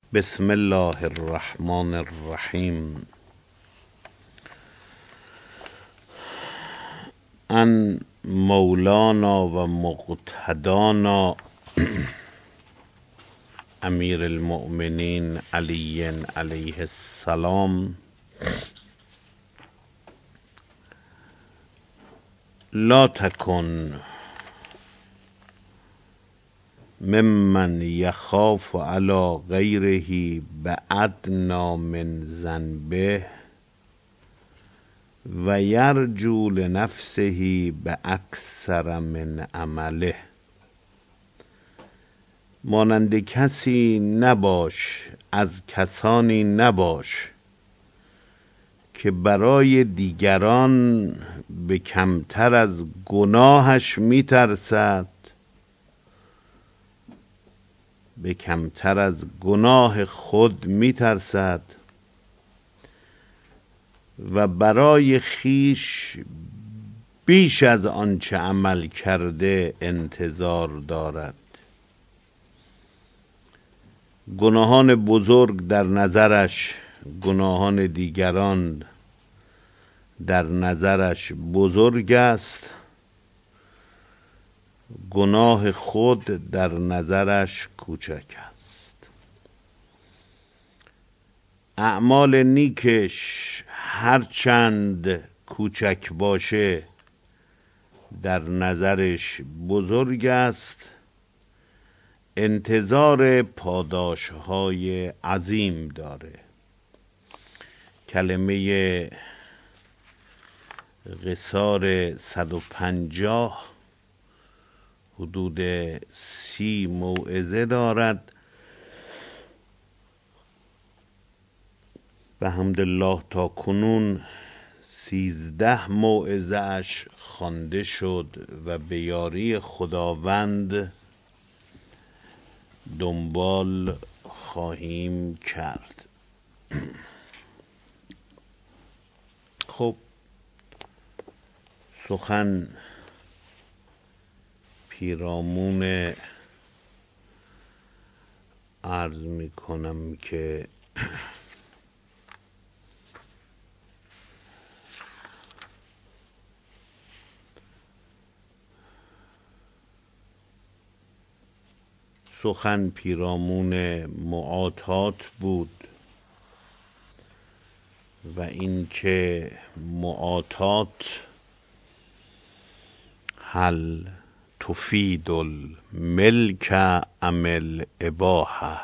بسم الله الرحمن الرحیم. ان مولانا و مقتدانا امیر المؤمنین علی علیه السلام لا تکن ممن یخاف علی غیره بادنی من ذنبه و یرجو لنفسه باکثر من عمله. مانند کسی نباش، از کسانی نباش که برای دیگران به کمتر از گناهش میترسد، به کمتر از گناه خود میترسد و برای خیش بیش از آنچه عمل کرده انتظار دارد. گناهان بزرگ در نظرش، گناهان دیگران در نظرش بزرگ است، گناه خود در نظرش کوچک است. اعمال نیکش هرچند کوچک باشه در نظرش بزرگ است، انتظار پاداشهای عظیم داره. کلمه قصار 150 حدود 30 موعظه دارد. به حمدالله تا کنون 13 موعظه اش خوانده شد و به یاری خداوند دنبال خواهیم کرد. خب، سخن پیرامون عرض می کنم که سخن پیرامون معاطات بود و اینکه معاطات هل تفید الملک ام الاباحه.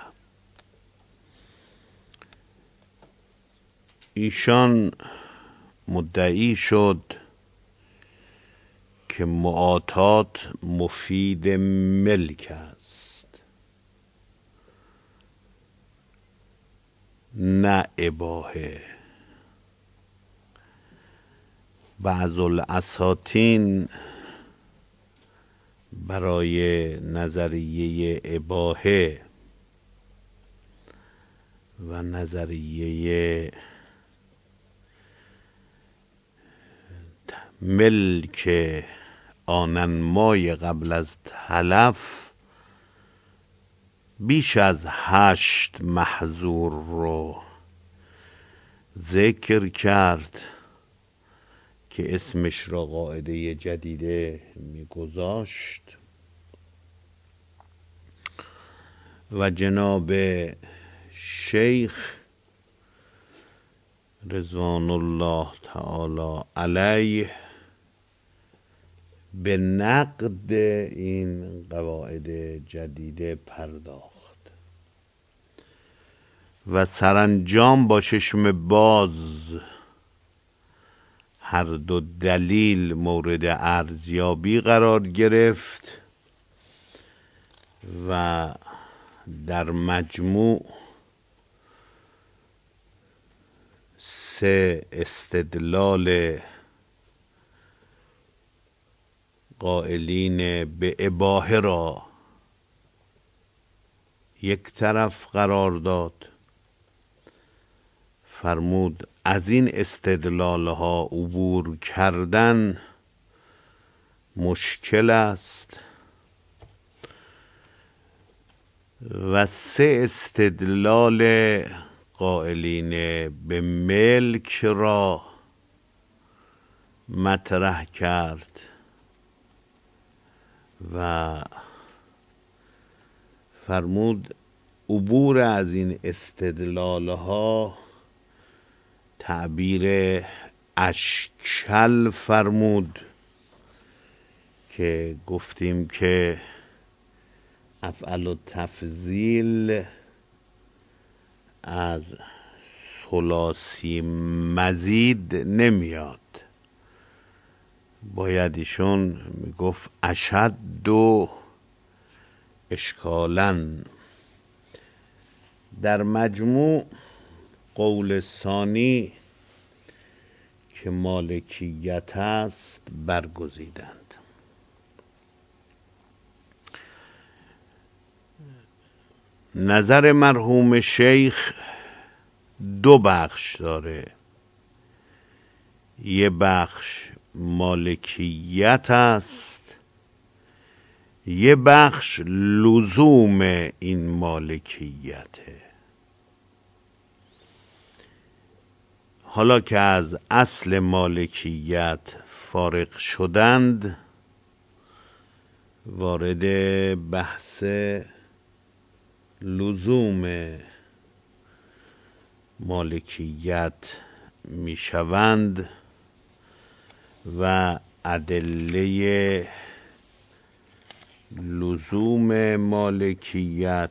ایشان مدعی شد که معاطات مفید ملک است، نه اباحه. بعض الاساطین برای نظریه اباحه و نظریه ملک آننمای قبل از تلف بیش از 8 محظور رو ذکر کرد که اسمش را قاعده جدیده میگذاشت و جناب شیخ رضوان الله تعالی علیه به نقد این قواعد جدیده پرداخت و سرانجام با چشم باز هر دو دلیل مورد ارزیابی قرار گرفت و در مجموع 3 استدلال قائلین به اباحه را یک طرف قرار داد. فرمود از این استدلال ها عبور کردن مشکل است، و 3 استدلال قائلین به ملک را مطرح کرد و فرمود عبور از این استدلالها تعبیر اشکل فرمود که گفتیم که افعل التفضیل از ثلاثی مزید نمیاد، باید ایشون میگفت اشد و اشکالاً. در مجموع قول ثانی که مالکیت است برگزیدند. نظر مرحوم شیخ 2 بخش داره. یه بخش مالکیت است، یه بخش لزوم این مالکیته. حالا که از اصل مالکیت فارغ شدند، وارد بحث لزوم مالکیت می شوند و ادله لزوم مالکیت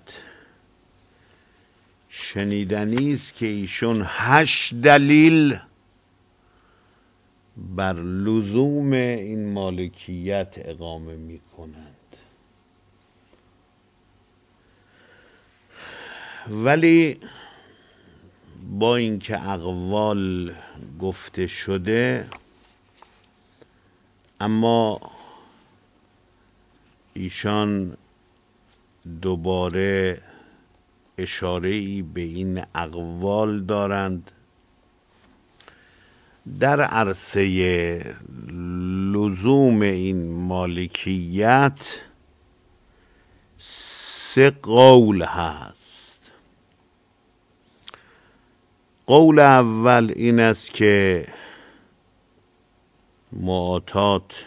شنیدنی است که ایشون 8 دلیل بر لزوم این مالکیت اقامه می کنند. ولی با اینکه اقوال گفته شده، اما ایشان دوباره اشاره‌ای به این اقوال دارند. در عرصه لزوم این مالکیت 3 قول هست. قول اول این است که معاطات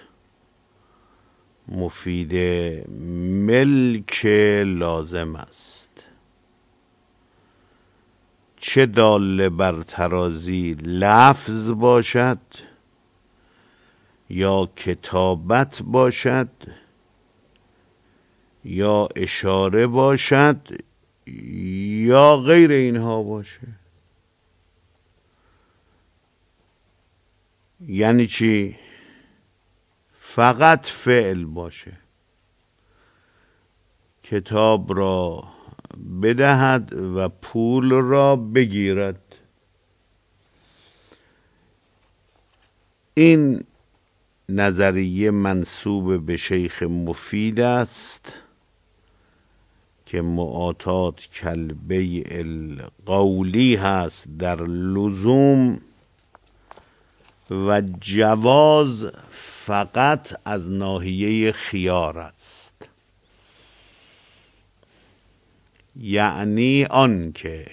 مفید ملک لازم است، چه دال بر ترازی لفظ باشد یا کتابت باشد یا اشاره باشد یا غیر اینها باشه. یعنی چی؟ فقط فعل باشه، کتاب را بدهد و پول را بگیرد. این نظریه منسوب به شیخ مفید است که معاطات کالبیع القولی هست در لزوم و جواز فقط از ناحیه خیار است. یعنی آن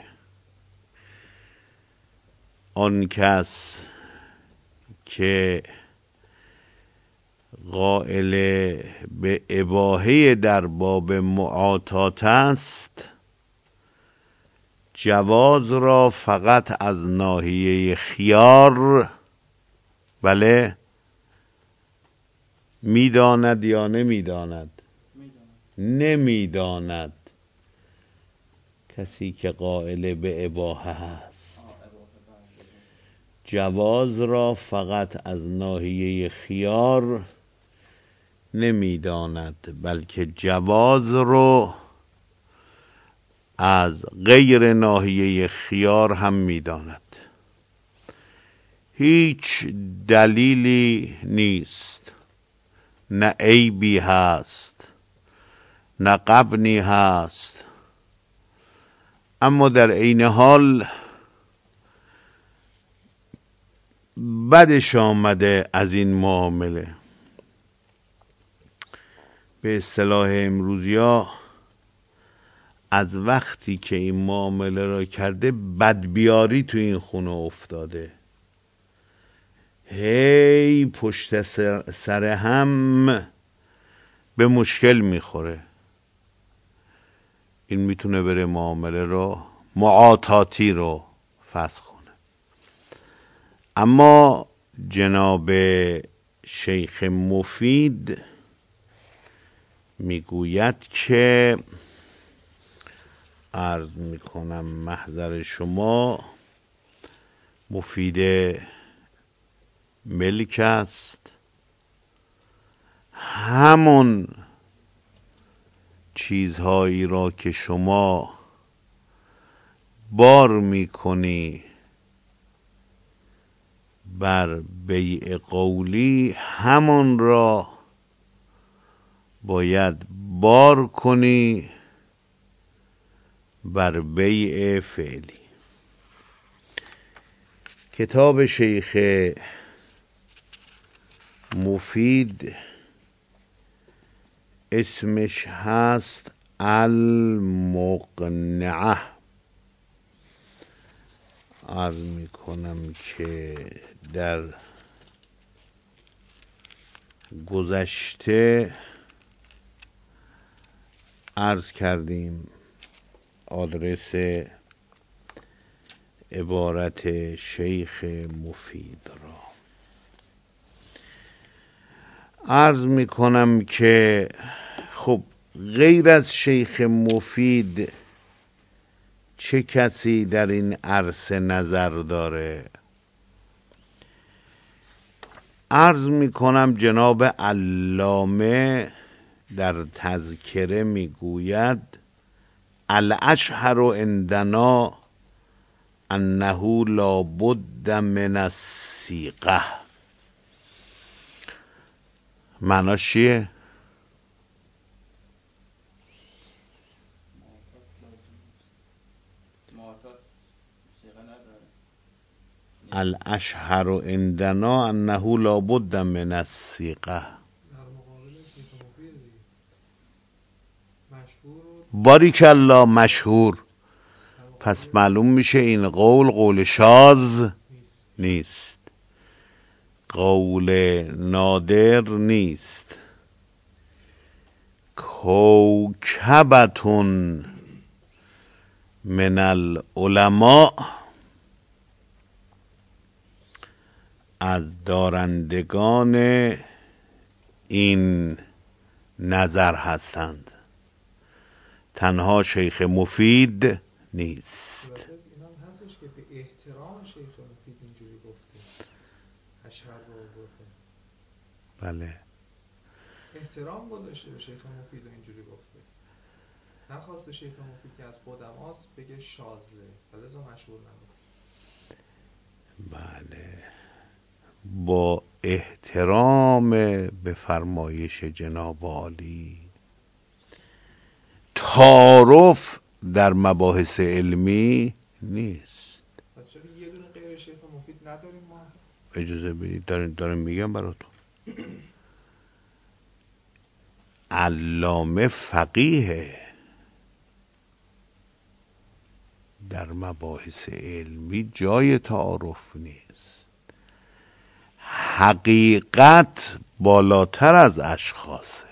کس که قائل به اباحه در باب معاطات است، جواز را فقط از ناحیه خیار بله میداند یا نمیداند؟ نمیداند. کسی که قائل به اباحه هست جواز را فقط از ناحیه خیار نمیداند، بلکه جواز رو از غیر ناحیه خیار هم میداند. هیچ دلیلی نیست، نه عیبی هست نه غبنی هست، اما در عین حال بدش آمده از این معامله. به اصطلاح امروزیا از وقتی که این معامله را کرده بدبیاری تو این خونه افتاده، هی پشت سر هم به مشکل میخوره. این میتونه بره معامله رو معاطاتی رو فسخ کنه. اما جناب شیخ مفید میگوید که عرض میکنم محضر شما مفید ملک است، همون چیزهایی را که شما بار میکنی بر بیع قولی، همون را باید بار کنی بر بیع فعلی. کتاب شیخ مفید اسمش هست المقنعه. عرض میکنم که در گذشته عرض کردیم آدرس عبارت شیخ مفید را. عرض میکنم که خب غیر از شیخ مفید چه کسی در این عرصه نظر داره؟ عرض میکنم جناب علامه در تذکره میگوید الاشهر عندنا انه لا بد من الصیغه. معناش چیه؟ الاشهر عندنا انه لا بد من الصیغه. باریک الله، مشهور. پس معلوم میشه این قول شاذ نیست، قول نادر نیست. کوکبتون من العلماء، از دارندگان این نظر هستند، تنها شیخ مفید نیست. این هم هستش که به احترام شیخ مفید اینجوری گفته، اشهر رو گفته. بله، احترام گذاشته به شیخ مفید و اینجوری گفته، نخواسته شیخ مفید که از قدماست بگه شاذه، فلذا مشهور نبود. بله، با احترام به فرمایش جناب عالی، تعارف در مباحث علمی نیست. پس چرا یه دونه غیر شیخ مفید نداریم ما؟ اجازه بدید دارم میگم براتون. علامه فقیه، در مباحث علمی جای تعارف نیست. حقیقت بالاتر از اشخاصه.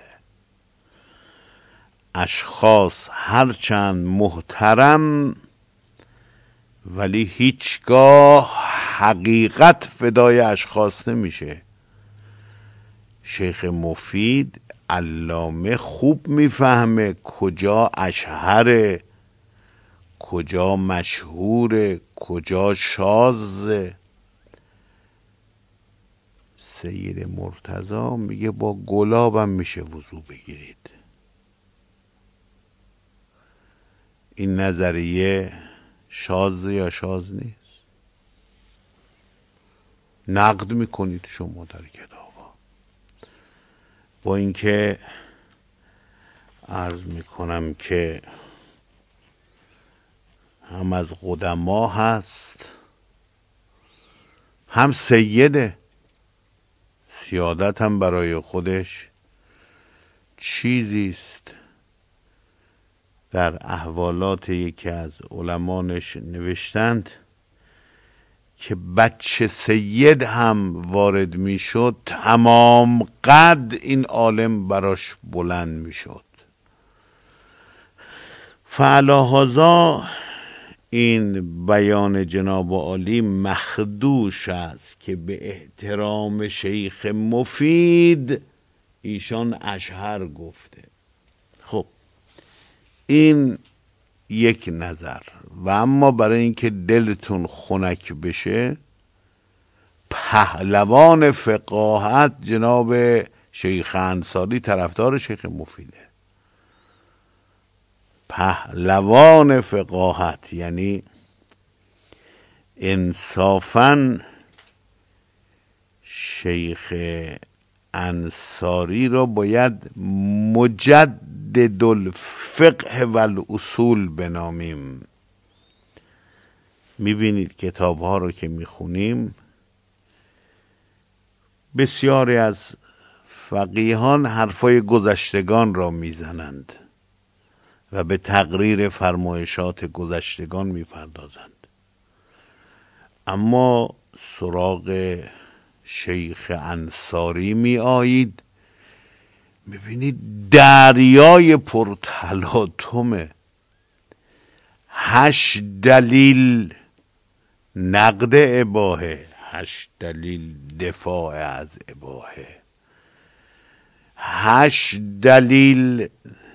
اشخاص هرچند محترم، ولی هیچگاه حقیقت فدای اشخاص نمیشه. شیخ مفید علامه خوب میفهمه کجا اشهره، کجا مشهوره، کجا شاذه. سید مرتضی میگه با گلابم میشه وضو بگیرید. این نظریه شاذ یا شاذ نیست؟ نقد میکنید شما در کتابا. با اینکه عرض میکنم که هم از قدما هست، هم سیده. سیادت هم برای خودش چیزیست. در احوالات یکی از علمانش نوشتند که بچه سید هم وارد می شد تمام قد این عالم براش بلند می شد. فعلاهذا این بیان جناب عالی مخدوش است که به احترام شیخ مفید ایشان اشهر گفته. خب این یک نظر. و اما برای اینکه دلتون خنک بشه، پهلوان فقاهت جناب شیخ انصاری طرفدار شیخ مفیده. پهلوان فقاهت یعنی انصافاً شیخ انصاری را باید مجدد الفقه و الاصول بنامیم. میبینید کتاب ها رو که میخونیم بسیاری از فقیهان حرفای گذشتگان را میزنند و به تقریر فرمایشات گذشتگان میپردازند، اما سراغ شیخ انصاری می آیید میبینید دریای پرتلاطمه. 8 دلیل نقد اباحه، 8 دلیل دفاع از اباحه، 8 دلیل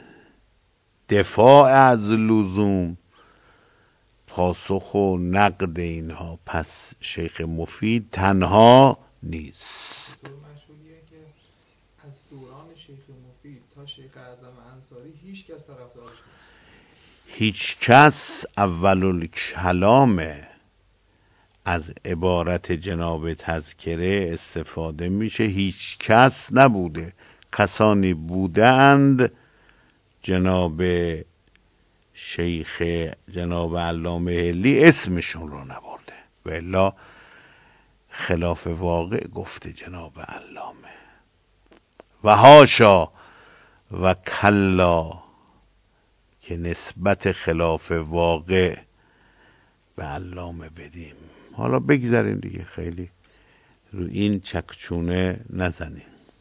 دفاع از لزوم، پاسخ و نقد اینها. پس شیخ مفید تنها نیست. مشهوریه که از دوران شیخ مفید تا شیخ اعظم انصاری هیچ کس طرفدارش نیست. هیچ کس اول الکلام از عبارت جناب تذکره استفاده میشه. هیچ کس نبوده. کسانی بودند جناب شیخ جناب علامه حلی اسمشون رو نبرده و الا خلاف واقع گفته جناب علامه. و هاشا و کلا که نسبت خلاف واقع به علامه بدیم. حالا بگذاریم دیگه، خیلی رو این چکچونه نزنیم.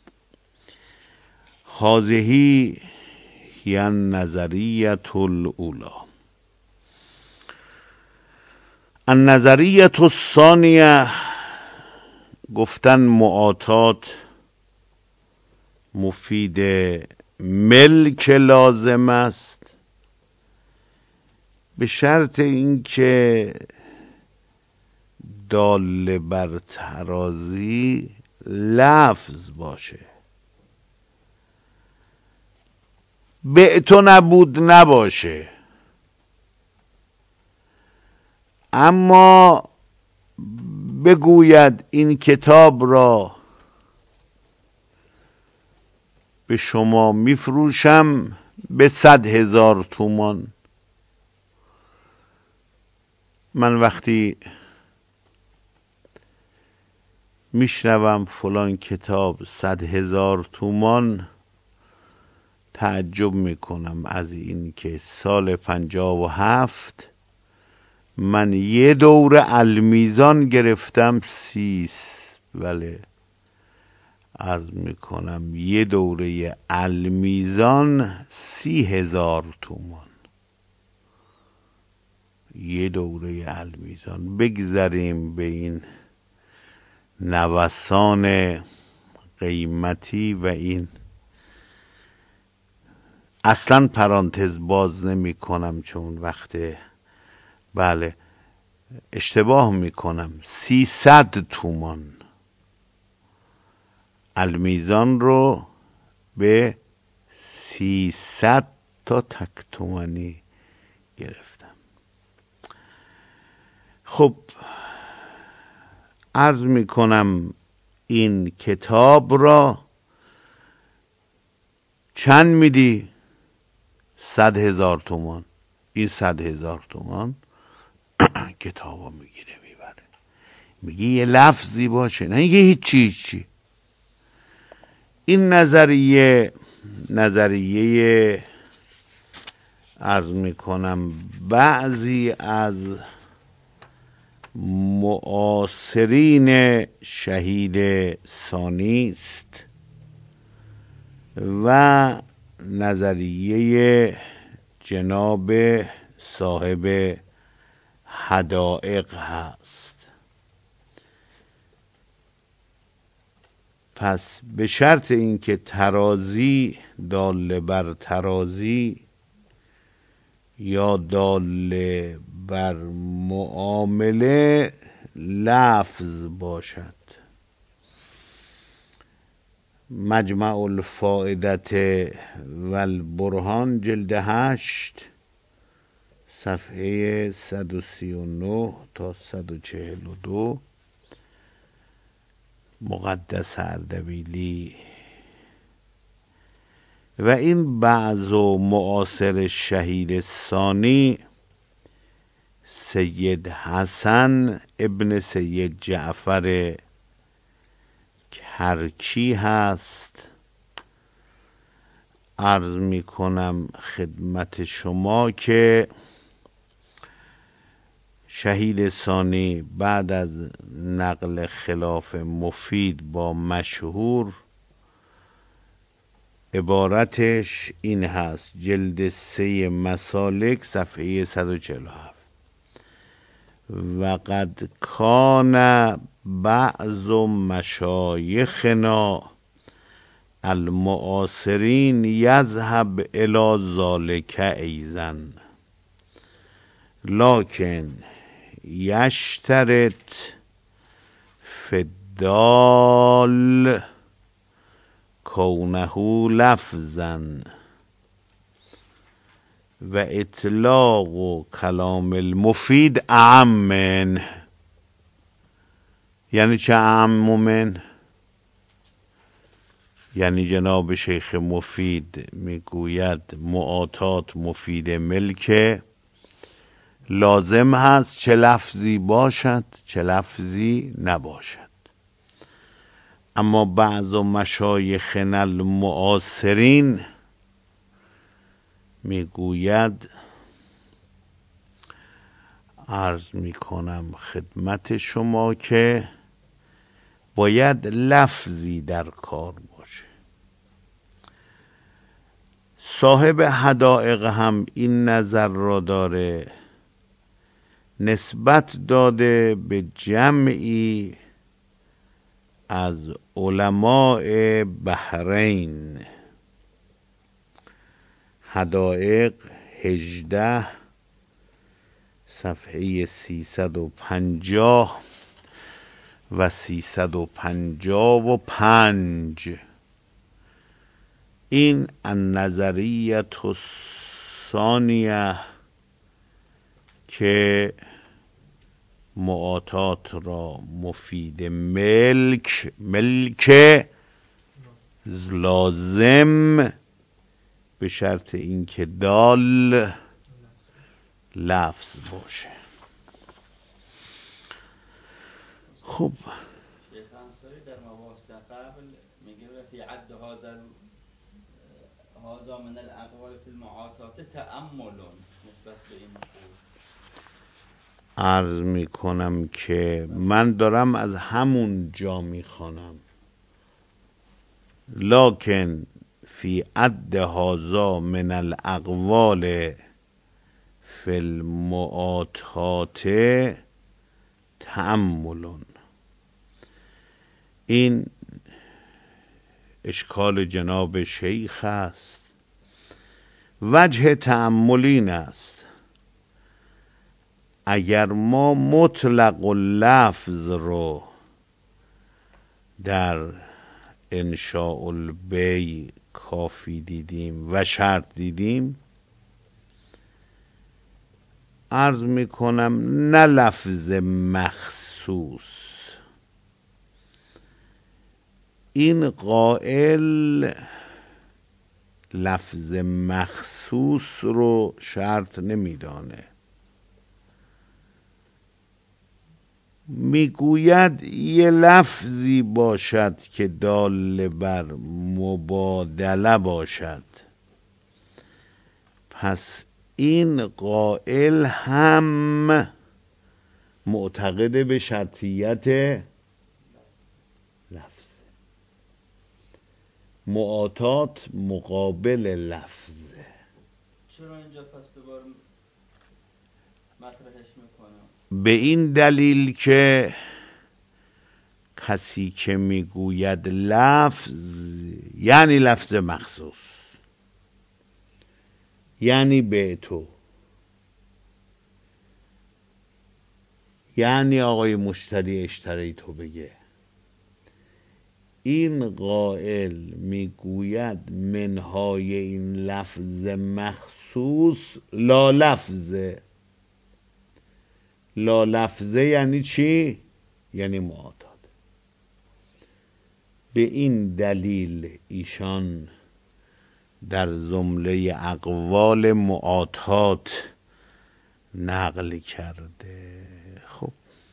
هذه هی النظریة الاولی. النظریة الثانیه، گفتن معاطات مفید ملک لازم است به شرط اینکه دال بر ترازی لفظ باشه. بعتو نبود نباشه، اما بگوید این کتاب را به شما میفروشم به 100,000 تومان. من وقتی میشنوم فلان کتاب 100,000 تومان تعجب میکنم از این که سال 57 من یه دوره المیزان گرفتم بله عرض میکنم یه دوره المیزان 30,000 تومان. یه دوره المیزان. بگذاریم به این نوسان قیمتی و این اصلا پرانتز باز نمی کنم چون وقت بله اشتباه می کنم. 300 تومان المیزان رو به 300 تا تک تومانی گرفتم. خب عرض می کنم این کتاب را چند میدی؟ 100,000 تومان. این 100,000 تومان کتابا میگیره میبره. میگه یه لفظی باشه، نه یه هیچی. این نظریه عرض میکنم بعضی از معاصرین شهید ثانی است و نظریه جناب صاحب حدائق هست. پس به شرط اینکه ترازی دال بر ترازی یا دال بر معامله لفظ باشد. مجمع الفائدت و البرهان جلد 8 صفحه 139 تا 142 مقدس اردبیلی. و این بعض و معاصر شهید ثانی سید حسن ابن سید جعفر کرکی هست. عرض می کنم خدمت شما که شهید ثانی بعد از نقل خلاف مفید با مشهور عبارتش این هست، جلد 3 مسالک صفحه 147: و قد کان بعض مشایخنا المعاصرین یذهب الی ذلک ایضا لکن یشترط فی الدال کونه لفظا و اطلاق کلام المفید اعم منه. یعنی چه اعم من؟ یعنی جناب شیخ مفید میگوید معاطات مفید ملک لازم هست چه لفظی باشد چه لفظی نباشد. اما بعض مشایخنا المعاصرین میگوید، عرض میکنم خدمت شما که باید لفظی در کار باشه. صاحب حدائق هم این نظر را داره، نسبت داده به جمعی از علماء بحرین. حدائق 18 صفحه 350 و 355. این النظریه الثانیه که معاطات را مفید ملک لازم به شرط اینکه دال لفظ باشه. خب شیخ انصاری در مباحث قبل میگه فی عد هذا من الاقوال فی المعاطات تأمل نسبت به این مقول. عرض میکنم که من دارم از همون جا میخوانم، لکن فی عد هذا من الاقوال فی المعاطات تأمل. این اشکال جناب شیخ است. وجه تأملین است اگر ما مطلق اللفظ رو در انشاء البیع کافی دیدیم و شرط دیدیم، عرض میکنم نه لفظ مخصوص. این قائل لفظ مخصوص رو شرط نمیدانه، میگوید یه لفظی باشد که دال بر مبادله باشد. پس این قائل هم معتقد به شرطیت لفظ. معاطات مقابل لفظه. چرا اینجا پس دوباره مطرحش میکنم؟ به این دلیل که کسی که میگوید لفظ یعنی لفظ مخصوص، یعنی به تو، یعنی آقای مشتری اشتری تو بگه. این قائل میگوید منهای این لفظ مخصوص لا لفظه. لا لفظه یعنی چی؟ یعنی معاطات. به این دلیل ایشان در جمله اقوال معاطات نقل کرده. خب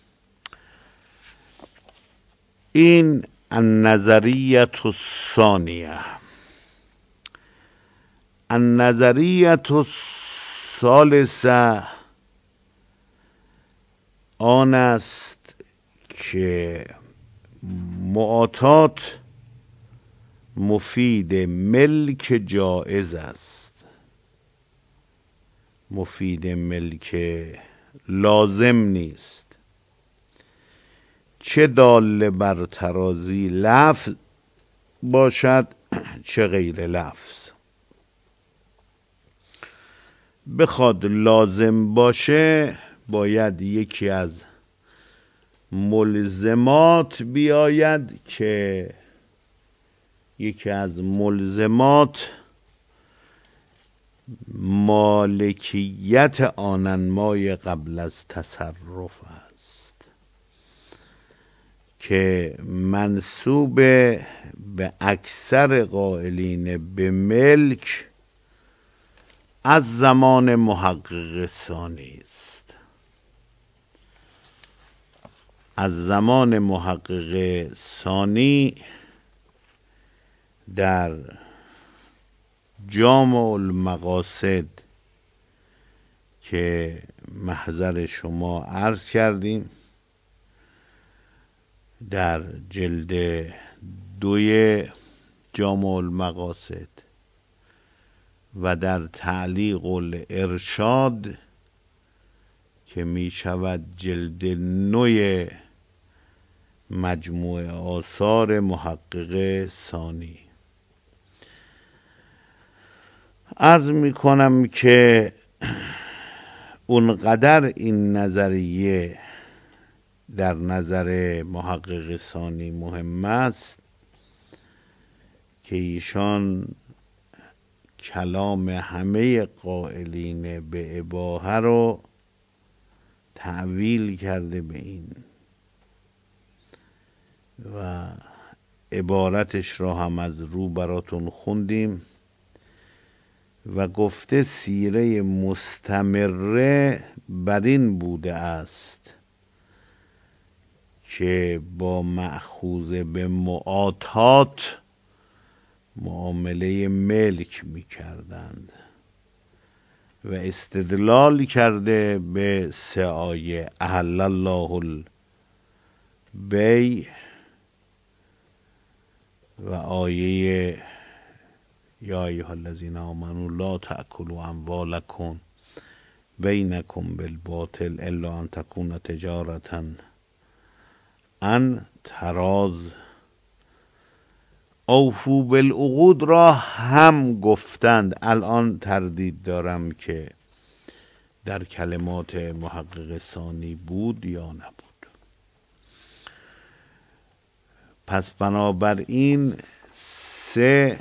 این النظریة الثانیه. النظریة الثالثه آن است که معاطات مفید ملک جائز است، مفید ملک لازم نیست، چه دال بر ترازی لفظ باشد چه غیر لفظ. بخواد لازم باشه باید یکی از ملزمات بیاید که یکی از ملزمات مالکیت آننمای قبل از تصرف است که منسوب به اکثر قائلین به ملک از زمان محقق ثانی است. از زمان محقق ثانی در جامع المقاصد که محضر شما عرض کردیم، در جلد 2 جامع المقاصد و در تعلیق الارشاد که می شود جلد 9 مجموع آثار محقق ثانی، عرض می کنم که اونقدر این نظریه در نظر محقق ثانی مهم است که ایشان کلام همه قائلین به اباحه رو تعویل کرده به این و عبارتش را هم از رو براتون خوندیم و گفته سیره مستمره بر این بوده است که با مأخوذ به معاطات معامله ملک می کردند و استدلال کرده به 3 آیه احل الله البیع و آیه یا ایها الذین آمنوا لا تأکلوا اموالکم بینکم بالباطل الا ان تکون تجارة عن تراض. اوفوا بالعقود را هم گفتند. الان تردید دارم که در کلمات محقق ثانی بود یا نبود. پس بنابراین 3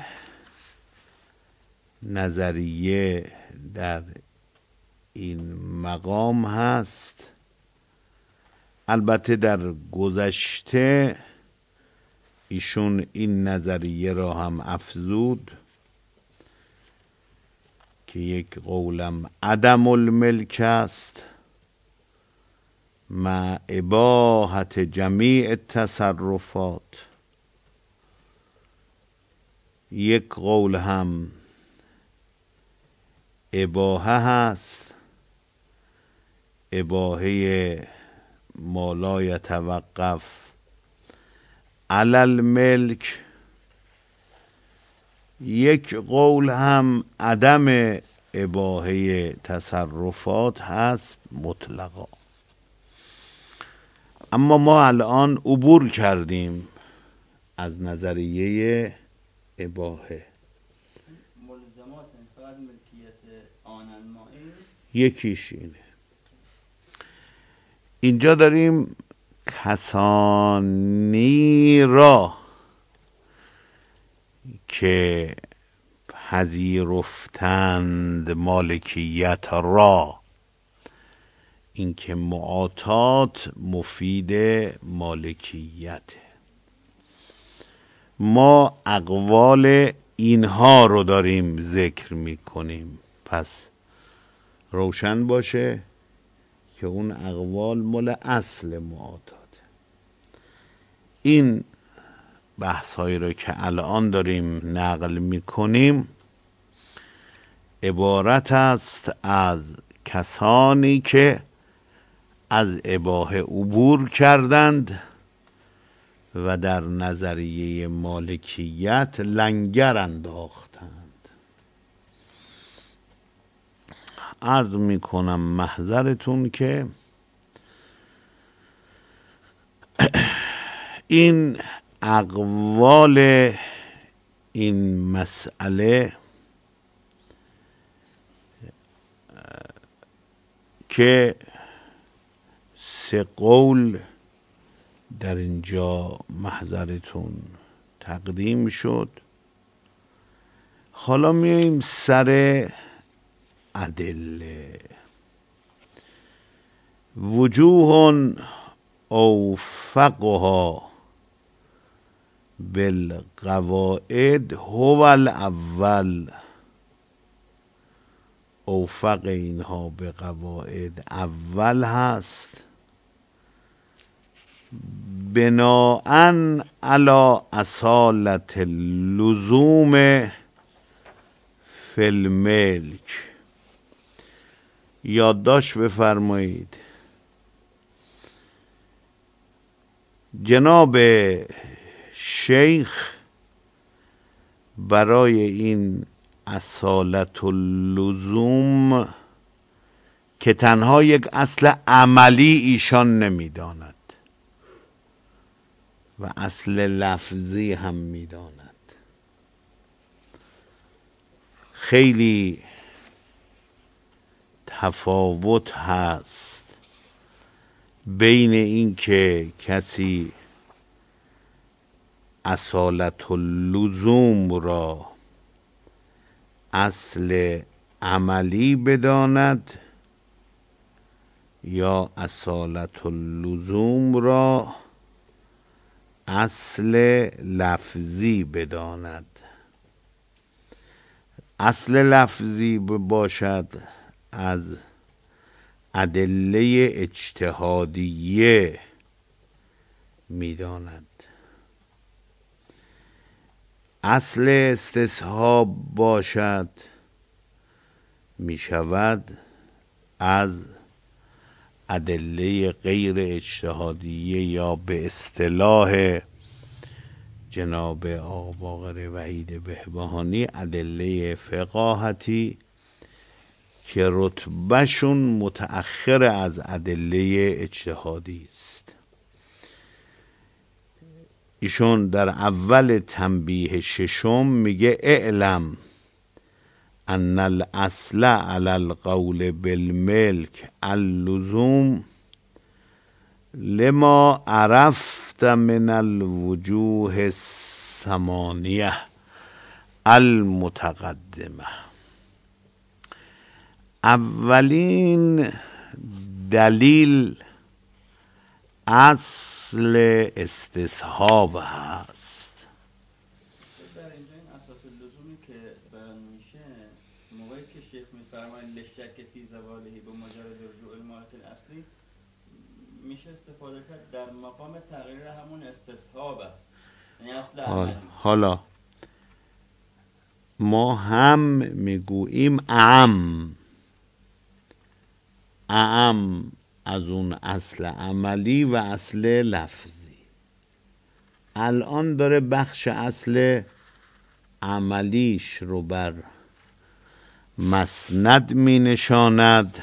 نظریه در این مقام هست. البته در گذشته ایشون این نظریه را هم افزود که یک قولم عدم الملک است مع اباحت جمیع التصرفات. یک قول هم اباحه هست، اباحه ما لا یتوقف علی الملک. یک قول هم عدم اباحه تصرفات هست مطلقا. اما ما الان عبور کردیم از نظریه اباحه. ملزمات فقط ملکیت آننمایی یکیش اینه. اینجا داریم کسانی را که پذیرفتند مالکیت را، اینکه معاطات مفید مالکیت، ما اقوال اینها رو داریم ذکر میکنیم. پس روشن باشه که اون اقوال مال اصل معاطات. این بحثایی رو که الان داریم نقل میکنیم عبارت است از کسانی که از اباحه عبور کردند و در نظریه مالکیت لنگر انداختند. عرض میکنم محضرتون که این اقوال این مسئله که سه قول در اینجا محضرتون تقدیم شد، حالا میایم سر ادله. وجوه اوفقها بالقواعد هو الاول. اوفق اینها به قواعد اول هست، بناءً علی اصالت اللزوم فی الملک. یادداشت بفرمایید. جناب شیخ برای این اصالت اللزوم که تنها یک اصل عملی ایشان نمیداند و اصل لفظی هم میداند، خیلی تفاوت هست بین این که کسی اصالت اللزوم را اصل عملی بداند یا اصالت اللزوم را اصل لفظی بداند. اصل لفظی باشد از ادله اجتهادیه میداند. اصل استصحاب باشد میشود از ادله غیر اجتهادیه یا به اصطلاح جناب آقا باقر وحید بهبهانی ادله فقاهتی که رتبهشون متأخر از ادله اجتهادی است. ایشون در اول تنبیه ششم میگه اعلم ان الاصل علی القول بالملک اللزوم لما عرفت من الوجوه الثمانیه المتقدمه. اولین دلیل اصل استصحاب هست. در اینجا این اساس اللزومی که بیان میشه موقعی که شیخ میفرماید لشک فی زوالهی به مجرد رجوع المالک الاصلی، میشه استفاده کرد در مقام تغییر همون استصحاب است، یعنی اصل عملی. حالا ما هم میگوییم اعم از اون اصل عملی و اصل لفظی. الان داره بخش اصل عملیش رو بر مسند می نشاند.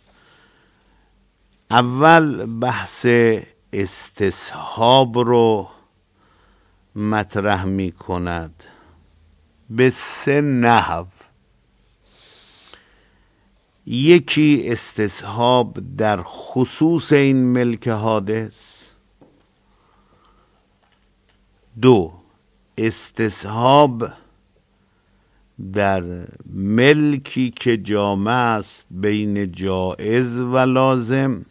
اول بحث استصحاب رو مطرح می کند به 3 نحو. یکی استصحاب در خصوص این ملک حادث، 2 استصحاب در ملکی که جامع است بین جائز و لازم،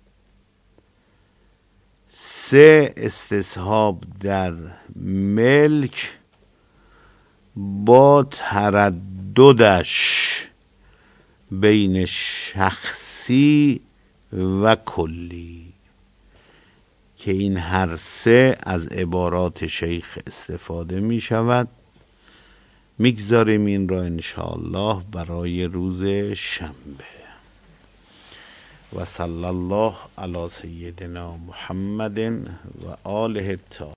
3 استصحاب در ملک با ترددش بین شخصی و کلی، که این هر 3 از عبارات شیخ استفاده می شود. میگذاریم این را انشاءالله برای روز شنبه. و صلی الله علی سیدنا محمد و آله الطاهرین.